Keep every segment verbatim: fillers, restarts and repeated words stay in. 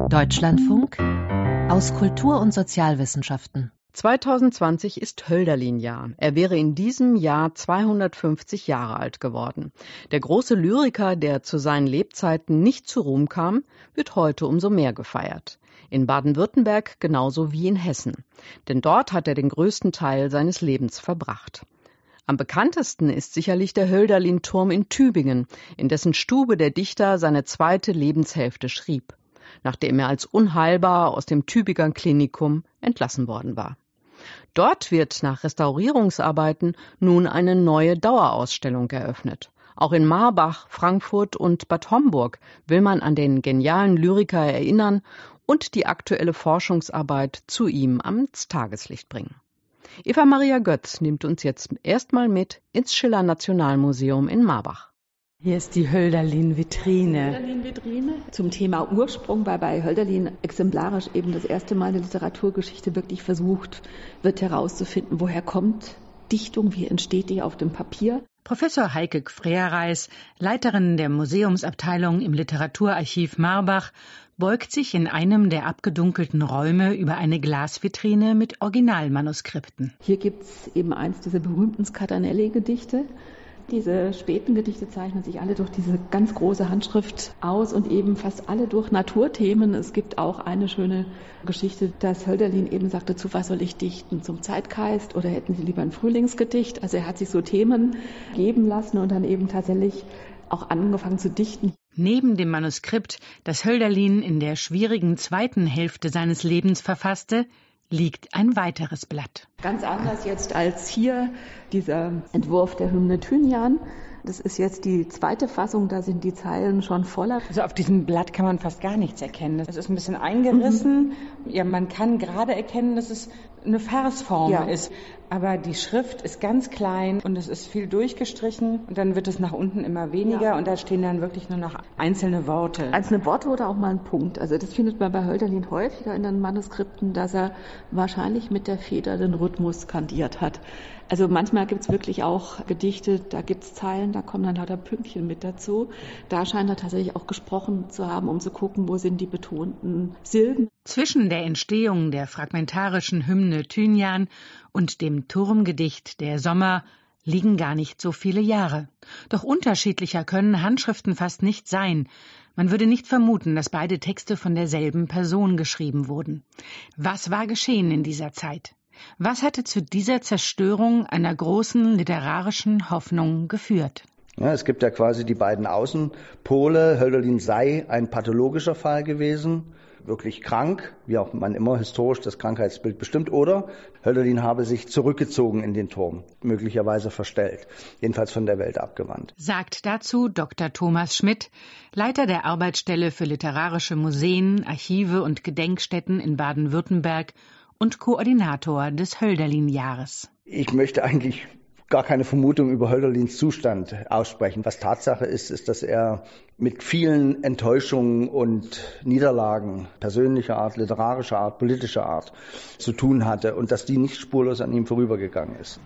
Deutschlandfunk aus Kultur- und Sozialwissenschaften. zweitausendzwanzig ist Hölderlin-Jahr. Er wäre in diesem Jahr zweihundertfünfzig Jahre alt geworden. Der große Lyriker, der zu seinen Lebzeiten nicht zu Ruhm kam, wird heute umso mehr gefeiert. In Baden-Württemberg genauso wie in Hessen. Denn dort hat er den größten Teil seines Lebens verbracht. Am bekanntesten ist sicherlich der Hölderlin-Turm in Tübingen, in dessen Stube der Dichter seine zweite Lebenshälfte schrieb, nachdem er als unheilbar aus dem Tübinger Klinikum entlassen worden war. Dort wird nach Restaurierungsarbeiten nun eine neue Dauerausstellung eröffnet. Auch in Marbach, Frankfurt und Bad Homburg will man an den genialen Lyriker erinnern und die aktuelle Forschungsarbeit zu ihm ans Tageslicht bringen. Eva Maria Götz nimmt uns jetzt erstmal mit ins Schiller-Nationalmuseum in Marbach. Hier ist die Hölderlin-Vitrine. Hölderlin-Vitrine zum Thema Ursprung, weil bei Hölderlin exemplarisch eben das erste Mal in der Literaturgeschichte wirklich versucht wird herauszufinden, woher kommt Dichtung, wie entsteht die auf dem Papier. Professor Heike Freerreis, Leiterin der Museumsabteilung im Literaturarchiv Marbach, beugt sich in einem der abgedunkelten Räume über eine Glasvitrine mit Originalmanuskripten. Hier gibt es eben eins dieser berühmten Scatanelli-Gedichte. Diese späten Gedichte zeichnen sich alle durch diese ganz große Handschrift aus und eben fast alle durch Naturthemen. Es gibt auch eine schöne Geschichte, dass Hölderlin eben sagte, zu was soll ich dichten? Zum Zeitgeist oder hätten Sie lieber ein Frühlingsgedicht? Also er hat sich so Themen geben lassen und dann eben tatsächlich auch angefangen zu dichten. Neben dem Manuskript, das Hölderlin in der schwierigen zweiten Hälfte seines Lebens verfasste, liegt ein weiteres Blatt. Ganz anders jetzt als hier dieser Entwurf der Hymne Thynian. Das ist jetzt die zweite Fassung, da sind die Zeilen schon voller. Also auf diesem Blatt kann man fast gar nichts erkennen. Es ist ein bisschen eingerissen. Mhm. Ja, man kann gerade erkennen, dass es eine Versform ja. ist. Aber die Schrift ist ganz klein und es ist viel durchgestrichen und dann wird es nach unten immer weniger ja. und da stehen dann wirklich nur noch einzelne Worte. Einzelne Worte oder auch mal ein Punkt. Also das findet man bei Hölderlin häufiger in den Manuskripten, dass er wahrscheinlich mit der Feder den Rhythmus skandiert hat. Also manchmal gibt es wirklich auch Gedichte, da gibt es Zeilen, da kommen dann lauter Pünktchen mit dazu. Da scheint er tatsächlich auch gesprochen zu haben, um zu gucken, wo sind die betonten Silben. Zwischen der Entstehung der fragmentarischen Hymne Thynian und dem Turmgedicht Der Sommer liegen gar nicht so viele Jahre. Doch unterschiedlicher können Handschriften fast nicht sein. Man würde nicht vermuten, dass beide Texte von derselben Person geschrieben wurden. Was war geschehen in dieser Zeit? Was hatte zu dieser Zerstörung einer großen literarischen Hoffnung geführt? Ja, es gibt ja quasi die beiden Außenpole. Hölderlin sei ein pathologischer Fall gewesen, wirklich krank, wie auch man immer historisch das Krankheitsbild bestimmt, oder Hölderlin habe sich zurückgezogen in den Turm, möglicherweise verstellt, jedenfalls von der Welt abgewandt. Sagt dazu Doktor Thomas Schmidt, Leiter der Arbeitsstelle für literarische Museen, Archive und Gedenkstätten in Baden-Württemberg und Koordinator des Hölderlin-Jahres. Ich möchte eigentlich gar keine Vermutung über Hölderlins Zustand aussprechen. Was Tatsache ist, ist, dass er mit vielen Enttäuschungen und Niederlagen persönlicher Art, literarischer Art, politischer Art zu tun hatte und dass die nicht spurlos an ihm vorübergegangen ist.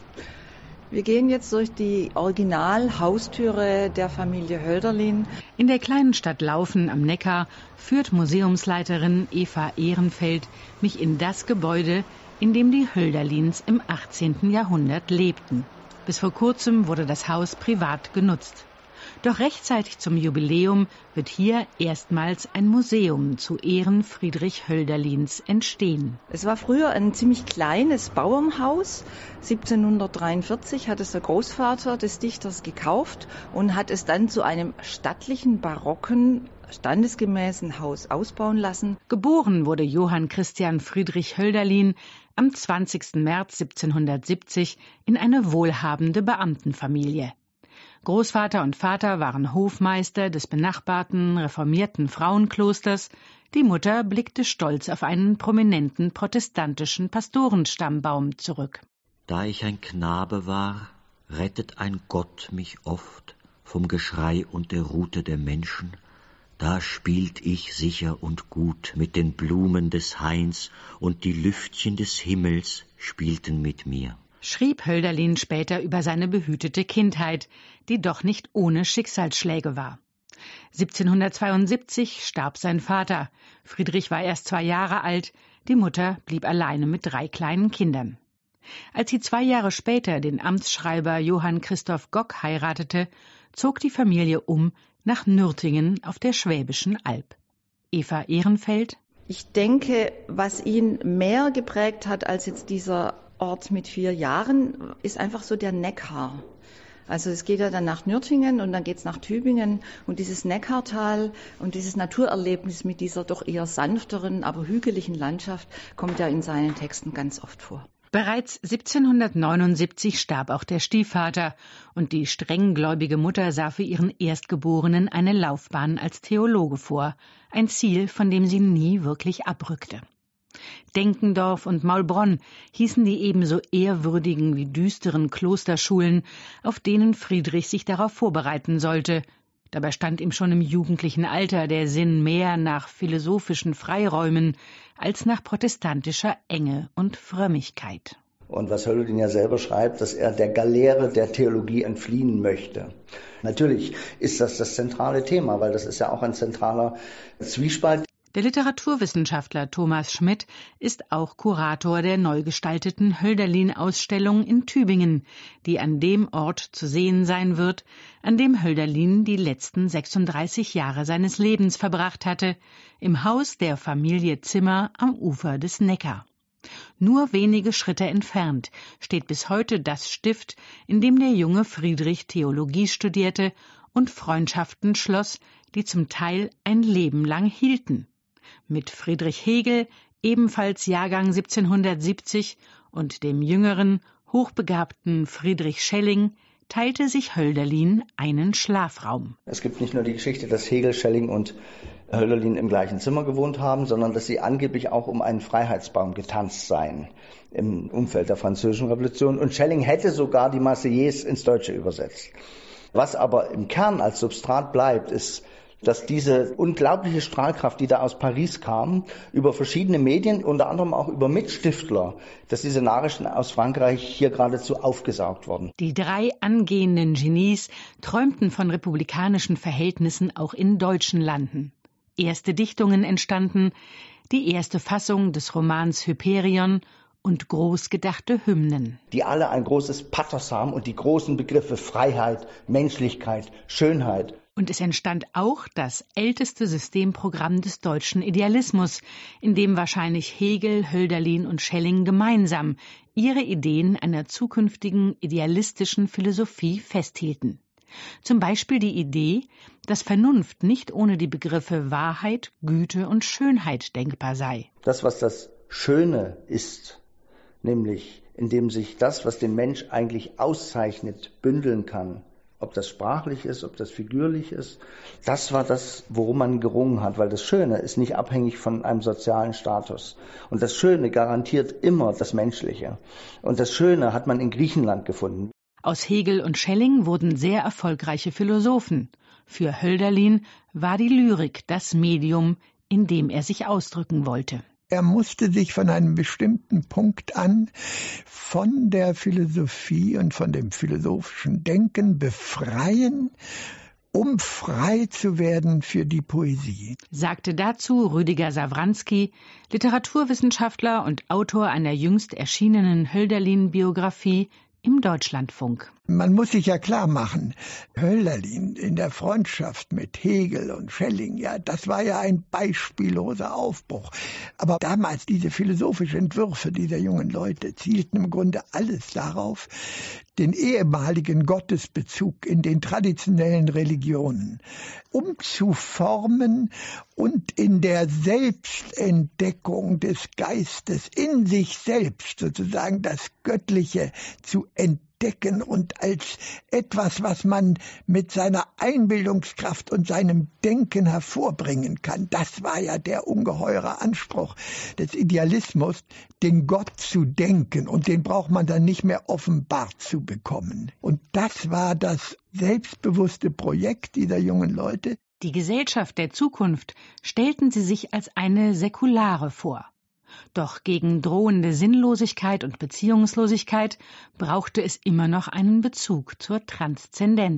Wir gehen jetzt durch die Originalhaustüre der Familie Hölderlin. In der kleinen Stadt Laufen am Neckar führt Museumsleiterin Eva Ehrenfeld mich in das Gebäude, in dem die Hölderlins im achtzehnten Jahrhundert lebten. Bis vor kurzem wurde das Haus privat genutzt. Doch rechtzeitig zum Jubiläum wird hier erstmals ein Museum zu Ehren Friedrich Hölderlins entstehen. Es war früher ein ziemlich kleines Bauernhaus. siebzehnhundertdreiundvierzig hat es der Großvater des Dichters gekauft und hat es dann zu einem stattlichen, barocken, standesgemäßen Haus ausbauen lassen. Geboren wurde Johann Christian Friedrich Hölderlin am zwanzigsten März siebzehnhundertsiebzig in eine wohlhabende Beamtenfamilie. Großvater und Vater waren Hofmeister des benachbarten reformierten Frauenklosters. Die Mutter blickte stolz auf einen prominenten protestantischen Pastorenstammbaum zurück. Da ich ein Knabe war, rettet ein Gott mich oft vom Geschrei und der Rute der Menschen. Da spielt ich sicher und gut mit den Blumen des Hains und die Lüftchen des Himmels spielten mit mir. Schrieb Hölderlin später über seine behütete Kindheit, die doch nicht ohne Schicksalsschläge war. siebzehnhundertzweiundsiebzig starb sein Vater. Friedrich war erst zwei Jahre alt, die Mutter blieb alleine mit drei kleinen Kindern. Als sie zwei Jahre später den Amtsschreiber Johann Christoph Gock heiratete, zog die Familie um nach Nürtingen auf der Schwäbischen Alb. Eva Ehrenfeld: Ich denke, was ihn mehr geprägt hat als jetzt dieser Ort mit vier Jahren, ist einfach so der Neckar. Also es geht ja dann nach Nürtingen und dann geht es nach Tübingen und dieses Neckartal und dieses Naturerlebnis mit dieser doch eher sanfteren, aber hügeligen Landschaft kommt ja in seinen Texten ganz oft vor. Bereits siebzehnhundertneunundsiebzig starb auch der Stiefvater und die strenggläubige Mutter sah für ihren Erstgeborenen eine Laufbahn als Theologe vor, ein Ziel, von dem sie nie wirklich abrückte. Denkendorf und Maulbronn hießen die ebenso ehrwürdigen wie düsteren Klosterschulen, auf denen Friedrich sich darauf vorbereiten sollte. Dabei stand ihm schon im jugendlichen Alter der Sinn mehr nach philosophischen Freiräumen als nach protestantischer Enge und Frömmigkeit. Und was Hölderlin ja selber schreibt, dass er der Galeere der Theologie entfliehen möchte. Natürlich ist das das zentrale Thema, weil das ist ja auch ein zentraler Zwiespalt. Der Literaturwissenschaftler Thomas Schmidt ist auch Kurator der neu gestalteten Hölderlin-Ausstellung in Tübingen, die an dem Ort zu sehen sein wird, an dem Hölderlin die letzten sechsunddreißig Jahre seines Lebens verbracht hatte, im Haus der Familie Zimmer am Ufer des Neckar. Nur wenige Schritte entfernt steht bis heute das Stift, in dem der junge Friedrich Theologie studierte und Freundschaften schloss, die zum Teil ein Leben lang hielten. Mit Friedrich Hegel, ebenfalls Jahrgang siebzehnhundertsiebzig, und dem jüngeren, hochbegabten Friedrich Schelling teilte sich Hölderlin einen Schlafraum. Es gibt nicht nur die Geschichte, dass Hegel, Schelling und Hölderlin im gleichen Zimmer gewohnt haben, sondern dass sie angeblich auch um einen Freiheitsbaum getanzt seien im Umfeld der Französischen Revolution. Und Schelling hätte sogar die Marseillaise ins Deutsche übersetzt. Was aber im Kern als Substrat bleibt, ist, dass diese unglaubliche Strahlkraft, die da aus Paris kam, über verschiedene Medien, unter anderem auch über Mitstiftler, dass diese Nachrichten aus Frankreich hier geradezu aufgesaugt wurden. Die drei angehenden Genies träumten von republikanischen Verhältnissen auch in deutschen Landen. Erste Dichtungen entstanden, die erste Fassung des Romans Hyperion und großgedachte Hymnen. Die alle ein großes Pathos haben und die großen Begriffe Freiheit, Menschlichkeit, Schönheit. Und es entstand auch das älteste Systemprogramm des deutschen Idealismus, in dem wahrscheinlich Hegel, Hölderlin und Schelling gemeinsam ihre Ideen einer zukünftigen idealistischen Philosophie festhielten. Zum Beispiel die Idee, dass Vernunft nicht ohne die Begriffe Wahrheit, Güte und Schönheit denkbar sei. Das, was das Schöne ist, nämlich indem sich das, was den Mensch eigentlich auszeichnet, bündeln kann, ob das sprachlich ist, ob das figürlich ist, das war das, worum man gerungen hat, weil das Schöne ist nicht abhängig von einem sozialen Status. Und das Schöne garantiert immer das Menschliche. Und das Schöne hat man in Griechenland gefunden. Aus Hegel und Schelling wurden sehr erfolgreiche Philosophen. Für Hölderlin war die Lyrik das Medium, in dem er sich ausdrücken wollte. Er musste sich von einem bestimmten Punkt an von der Philosophie und von dem philosophischen Denken befreien, um frei zu werden für die Poesie. Sagte dazu Rüdiger Sawranski, Literaturwissenschaftler und Autor einer jüngst erschienenen Hölderlin-Biografie im Deutschlandfunk. Man muss sich ja klar machen, Hölderlin in der Freundschaft mit Hegel und Schelling, ja, das war ja ein beispielloser Aufbruch. Aber damals diese philosophischen Entwürfe dieser jungen Leute zielten im Grunde alles darauf, den ehemaligen Gottesbezug in den traditionellen Religionen umzuformen und in der Selbstentdeckung des Geistes in sich selbst sozusagen das Göttliche zu entdecken. Decken und als etwas, was man mit seiner Einbildungskraft und seinem Denken hervorbringen kann. Das war ja der ungeheure Anspruch des Idealismus, den Gott zu denken, und den braucht man dann nicht mehr offenbart zu bekommen. Und das war das selbstbewusste Projekt dieser jungen Leute. Die Gesellschaft der Zukunft stellten sie sich als eine säkulare vor. Doch gegen drohende Sinnlosigkeit und Beziehungslosigkeit brauchte es immer noch einen Bezug zur Transzendenz.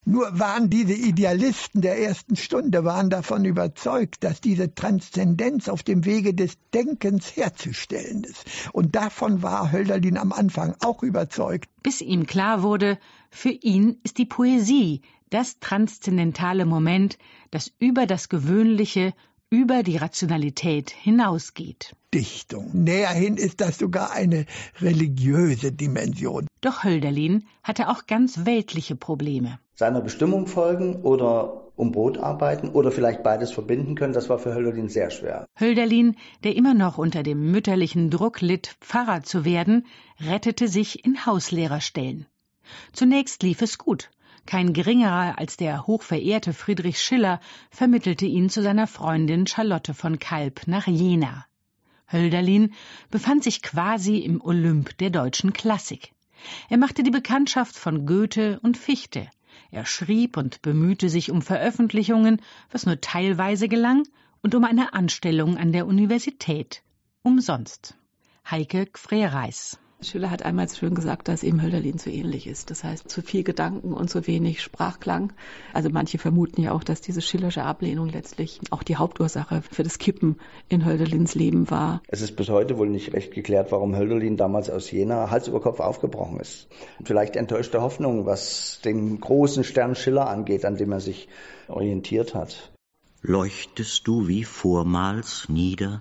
Nur waren diese Idealisten der ersten Stunde waren davon überzeugt, dass diese Transzendenz auf dem Wege des Denkens herzustellen ist. Und davon war Hölderlin am Anfang auch überzeugt. Bis ihm klar wurde, für ihn ist die Poesie das transzendentale Moment, das über das Gewöhnliche, über die Rationalität hinausgeht. Dichtung. Näherhin ist das sogar eine religiöse Dimension. Doch Hölderlin hatte auch ganz weltliche Probleme. Seiner Bestimmung folgen oder um Brot arbeiten oder vielleicht beides verbinden können, das war für Hölderlin sehr schwer. Hölderlin, der immer noch unter dem mütterlichen Druck litt, Pfarrer zu werden, rettete sich in Hauslehrerstellen. Zunächst lief es gut. Kein geringerer als der hochverehrte Friedrich Schiller vermittelte ihn zu seiner Freundin Charlotte von Kalb nach Jena. Hölderlin befand sich quasi im Olymp der deutschen Klassik. Er machte die Bekanntschaft von Goethe und Fichte. Er schrieb und bemühte sich um Veröffentlichungen, was nur teilweise gelang, und um eine Anstellung an der Universität. Umsonst. Heike Gfrereis. Schiller hat einmal schön gesagt, dass ihm Hölderlin zu ähnlich ist. Das heißt, zu viel Gedanken und zu wenig Sprachklang. Also manche vermuten ja auch, dass diese schillersche Ablehnung letztlich auch die Hauptursache für das Kippen in Hölderlins Leben war. Es ist bis heute wohl nicht recht geklärt, warum Hölderlin damals aus Jena Hals über Kopf aufgebrochen ist. Vielleicht enttäuschte Hoffnung, was den großen Stern Schiller angeht, an dem er sich orientiert hat. Leuchtest du wie vormals nieder,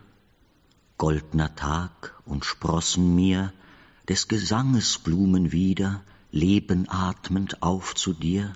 goldner Tag, und sprossen mir des Gesanges Blumen wieder, Leben atmend auf zu dir?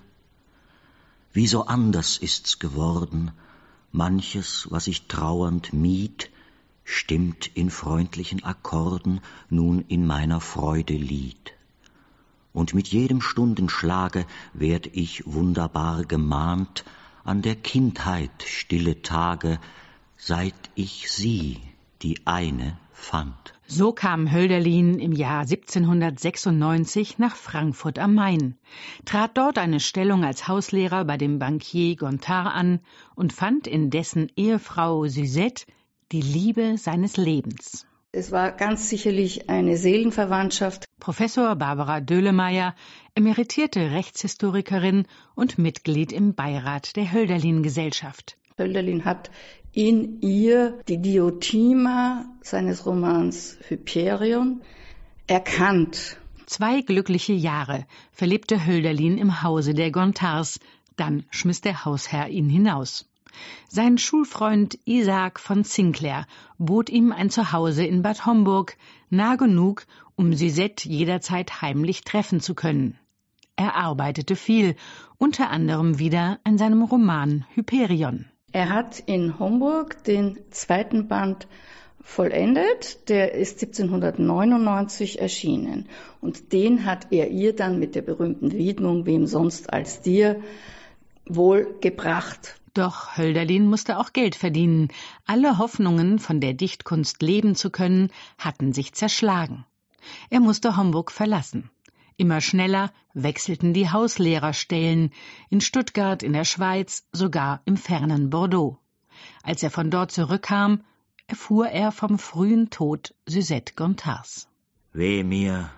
Wie so anders ist's geworden, manches, was ich trauernd mied, stimmt in freundlichen Akkorden nun in meiner Freude Lied. Und mit jedem Stundenschlage werd ich wunderbar gemahnt an der Kindheit stille Tage, seit ich sie, die eine, fand. So kam Hölderlin im Jahr siebzehnhundertsechsundneunzig nach Frankfurt am Main, trat dort eine Stellung als Hauslehrer bei dem Bankier Gontard an und fand in dessen Ehefrau Suzette die Liebe seines Lebens. Es war ganz sicherlich eine Seelenverwandtschaft. Professor Barbara Döhlemeyer, emeritierte Rechtshistorikerin und Mitglied im Beirat der Hölderlin-Gesellschaft. Hölderlin hat in ihr die Diotima seines Romans Hyperion erkannt. Zwei glückliche Jahre verlebte Hölderlin im Hause der Gontards, dann schmiss der Hausherr ihn hinaus. Sein Schulfreund Isaac von Sinclair bot ihm ein Zuhause in Bad Homburg, nah genug, um Suzette jederzeit heimlich treffen zu können. Er arbeitete viel, unter anderem wieder an seinem Roman Hyperion. Er hat in Homburg den zweiten Band vollendet, der ist siebzehnhundertneunundneunzig erschienen. Und den hat er ihr dann mit der berühmten Widmung »Wem sonst als dir« wohl gebracht. Doch Hölderlin musste auch Geld verdienen. Alle Hoffnungen, von der Dichtkunst leben zu können, hatten sich zerschlagen. Er musste Homburg verlassen. Immer schneller wechselten die Hauslehrerstellen, in Stuttgart, in der Schweiz, sogar im fernen Bordeaux. Als er von dort zurückkam, erfuhr er vom frühen Tod Suzette Gontards. Weh mir,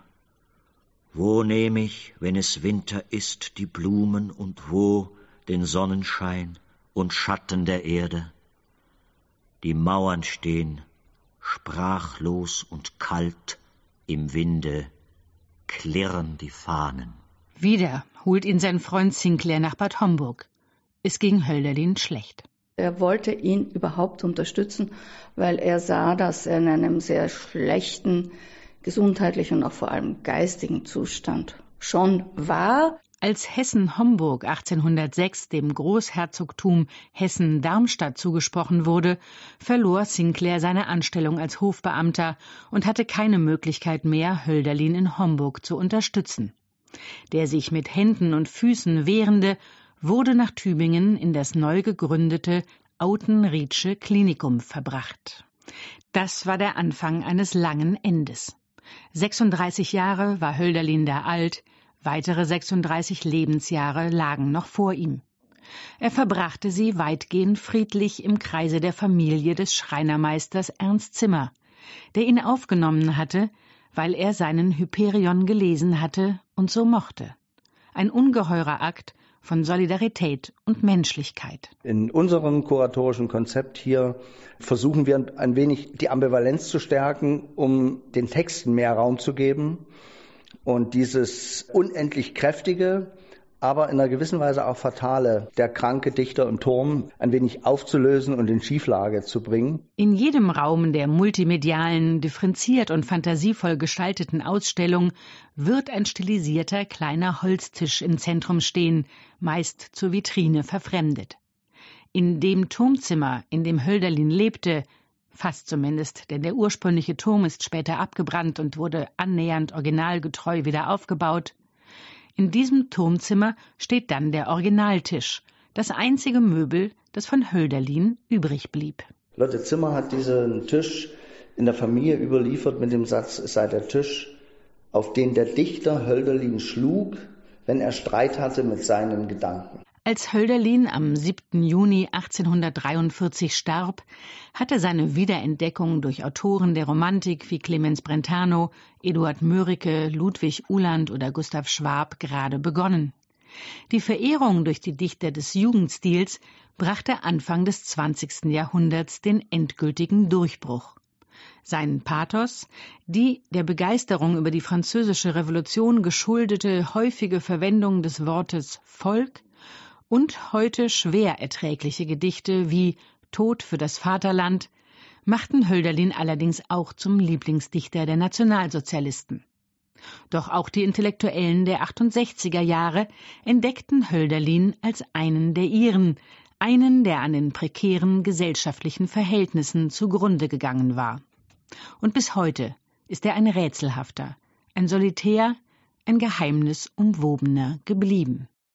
wo nehm ich, wenn es Winter ist, die Blumen und wo den Sonnenschein und Schatten der Erde? Die Mauern stehen, sprachlos und kalt, im Winde klirren die Fahnen. Wieder holt ihn sein Freund Sinclair nach Bad Homburg. Es ging Hölderlin schlecht. Er wollte ihn überhaupt unterstützen, weil er sah, dass er in einem sehr schlechten gesundheitlichen und auch vor allem geistigen Zustand schon war. Als Hessen-Homburg achtzehnhundertsechs dem Großherzogtum Hessen-Darmstadt zugesprochen wurde, verlor Sinclair seine Anstellung als Hofbeamter und hatte keine Möglichkeit mehr, Hölderlin in Homburg zu unterstützen. Der sich mit Händen und Füßen wehrende wurde nach Tübingen in das neu gegründete Autenriedsche Klinikum verbracht. Das war der Anfang eines langen Endes. sechsunddreißig Jahre war Hölderlin da alt, weitere sechsunddreißig Lebensjahre lagen noch vor ihm. Er verbrachte sie weitgehend friedlich im Kreise der Familie des Schreinermeisters Ernst Zimmer, der ihn aufgenommen hatte, weil er seinen Hyperion gelesen hatte und so mochte. Ein ungeheurer Akt von Solidarität und Menschlichkeit. In unserem kuratorischen Konzept hier versuchen wir ein wenig die Ambivalenz zu stärken, um den Texten mehr Raum zu geben und dieses unendlich kräftige, aber in einer gewissen Weise auch fatale, der kranke Dichter im Turm, ein wenig aufzulösen und in Schieflage zu bringen. In jedem Raum der multimedialen, differenziert und fantasievoll gestalteten Ausstellung wird ein stilisierter kleiner Holztisch im Zentrum stehen, meist zur Vitrine verfremdet. In dem Turmzimmer, in dem Hölderlin lebte, fast zumindest, denn der ursprüngliche Turm ist später abgebrannt und wurde annähernd originalgetreu wieder aufgebaut. In diesem Turmzimmer steht dann der Originaltisch, das einzige Möbel, das von Hölderlin übrig blieb. Lotte Zimmer hat diesen Tisch in der Familie überliefert mit dem Satz, es sei der Tisch, auf den der Dichter Hölderlin schlug, wenn er Streit hatte mit seinen Gedanken. Als Hölderlin am siebten Juni achtzehnhundertdreiundvierzig starb, hatte seine Wiederentdeckung durch Autoren der Romantik wie Clemens Brentano, Eduard Mörike, Ludwig Uhland oder Gustav Schwab gerade begonnen. Die Verehrung durch die Dichter des Jugendstils brachte Anfang des zwanzigsten Jahrhunderts den endgültigen Durchbruch. Sein Pathos, die der Begeisterung über die Französische Revolution geschuldete häufige Verwendung des Wortes Volk und heute schwer erträgliche Gedichte wie Tod für das Vaterland machten Hölderlin allerdings auch zum Lieblingsdichter der Nationalsozialisten. Doch auch die Intellektuellen der achtundsechziger Jahre entdeckten Hölderlin als einen der ihren, einen, der an den prekären gesellschaftlichen Verhältnissen zugrunde gegangen war. Und bis heute ist er ein Rätselhafter, ein Solitär, ein geheimnisumwobener geblieben.